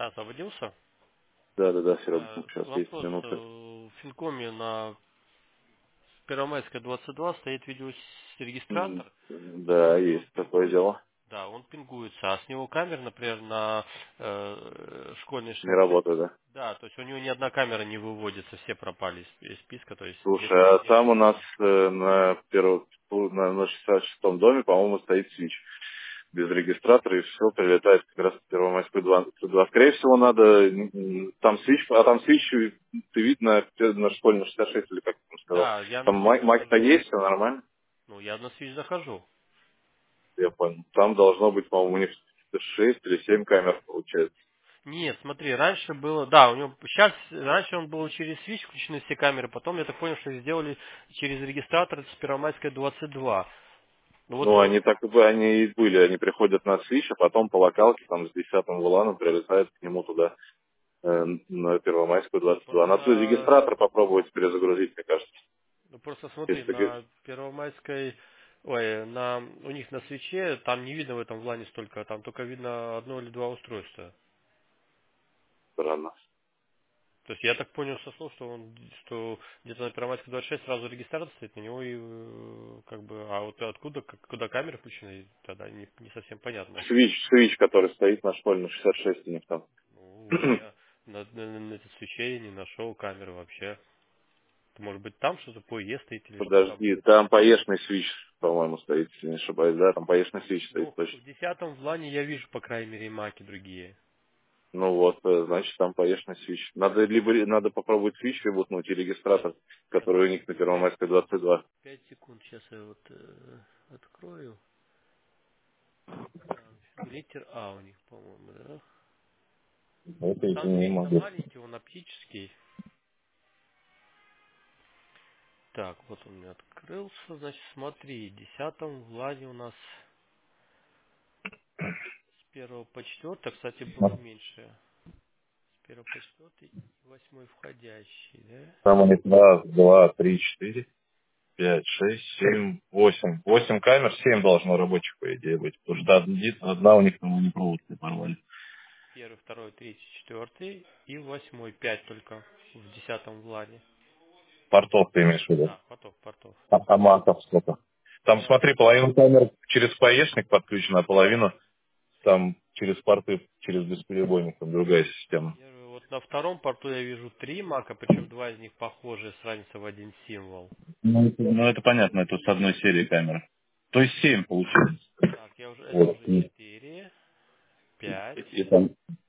Освободился? Да, все работает. Сейчас есть Вопрос. минуты. В Финкоме на Первомайская 22 стоит видеорегистратор, Да, и он есть такое пингуется. дело. Да, он пингуется, а с него камера, например, на школьной Не 66. работает, да? Да, то есть у него ни одна камера не выводится, все пропали из списка, то есть две Слушай, а средние, там одна у нас средняя. на 66-м доме, по-моему, стоит свич без регистратора, и все прилетает как раз в Первомайскую 22. Скорее всего, надо там свич, там свич ты видно на школьной 66, или как ты там сказал. Да, я на Там свич мать-то захожу. есть, все нормально? Ну, я на свич захожу. Я понял. Там должно быть, по-моему, у них 6 или 7 камер, получается. Нет, смотри, раньше было, да, у него сейчас, раньше он был через свич включены все камеры, потом я так понял, что сделали через регистратор с Первомайской 22. Ну вот, Ну, они так и они и были, они приходят на свич, а потом по локалке, там, с 10-м вуланом прилетают к нему туда, на Первомайскую ну 22. Надо просто, регистратор попробовать перезагрузить, мне кажется. ну просто смотри, Если такие на Первомайской, ой, у них на свече, там не видно в этом влане столько, там только видно одно или два устройства. странно. То есть я так понял со слов, что где-то на Первомайской 26 сразу регистратор стоит, на него и как бы, а вот откуда, куда камера включена, тогда не совсем понятно. Свич, который стоит на школьной 66 у них там. Ну, вот я на этой свече не нашел камеры вообще. Может быть там что-то по Е стоит или что там? Подожди, там поешный свич, по-моему, стоит, если не ошибаюсь, да, там поешный свич стоит Ну, точно. в 10-м влане я вижу, по крайней мере, маки другие. Ну вот, значит, там поешный свич. Надо надо попробовать свич ребутнуть и Сейчас, регистратор, сейчас, который у них на подожди, 5 Первомайской 22. 5 секунд, сейчас я вот открою. Так, литер А у них, по-моему, да? Это На я самом не деле-то могу. маленький, он оптический. Так, вот он у меня открылся. Значит, смотри, в 10-м влане у нас с 1 по 4, кстати, было меньше. С 1 по 4 и 8 входящий, да? Там у них раз, два, три, четыре, пять, шесть, семь, восемь. 8 камер, 7 должно рабочих, по идее, быть. Потому что одна у них там не проводку порвали. 1, 2, 3, 4 и 8 5 только в 10-м влане. Портов ты имеешь в виду? Да, портов. Автоматов сколько. Там, Да. смотри, половина камер через ПАЭшник подключена, а половину там через порты, через бесперебойник, там другая система. Вот на втором порту я вижу 3 мака, причем два из них похожи с разницей в один символ. Ну, это понятно, это с одной серии камеры. То есть 7 получается. Так, это Вот. уже 4, 5, И там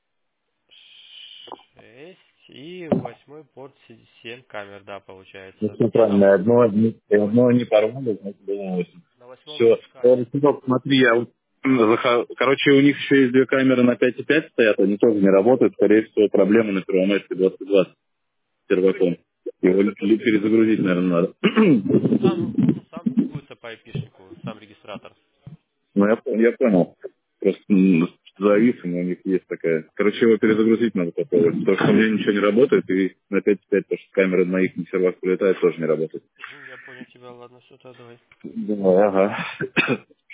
6 и 8 порт 7 камер, да, ну, получается. все Не, правильно, на одно восьмом не порвали, значит, было 8. на восьмом Все. вижу камеры. Смотри, я вот короче, у них еще есть две камеры на 5,5 стоят, они тоже не работают. Скорее всего, проблема на Первомайской 22 с серваком. Его перезагрузить, наверное, надо. Он сам пингуется по айпишнику, сам регистратор. Ну, я понял. Просто зависим, у них есть такая. Короче, его перезагрузить надо попробовать. Потому что у меня ничего не работает, и на 5,5, потому что камеры на их сервак прилетает, тоже не работает. Я понял тебя, ладно, все, давай. Думаю, ага.